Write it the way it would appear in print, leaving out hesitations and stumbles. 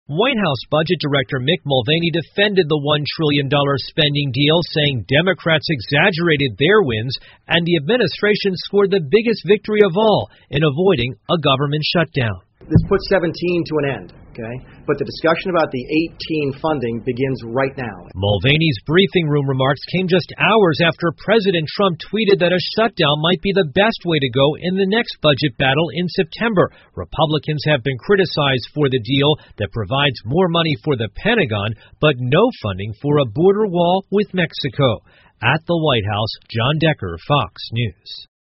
White House Budget Director Mick Mulvaney defended the $1 trillion spending deal, saying Democrats exaggerated their wins and the administration scored the biggest victory of all in avoiding a government shutdown. This puts 17 to an end, okay? But the discussion about the 18 funding begins right now. Mulvaney's briefing room remarks came just hours after President Trump tweeted that a shutdown might be the best way to go in the next budget battle in September. Republicans have been criticized for the deal that provides more money for the Pentagon, but no funding for a border wall with Mexico. At the White House, John Decker, Fox News.